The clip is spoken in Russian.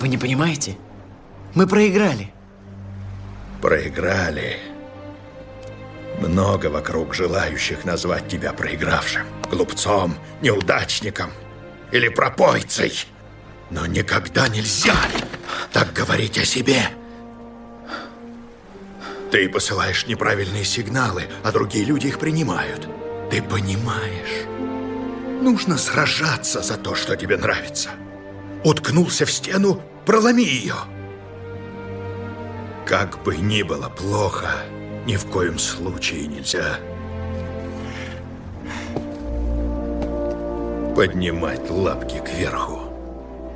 Вы не понимаете? Мы проиграли. Проиграли. Много вокруг желающих назвать тебя проигравшим, глупцом, неудачником или пропойцей. Но никогда нельзя так говорить о себе. Ты посылаешь неправильные сигналы, а другие люди их принимают. Ты понимаешь? Нужно сражаться за то, что тебе нравится. Уткнулся в стену, проломи ее. Как бы ни было плохо, ни в коем случае нельзя поднимать лапки кверху.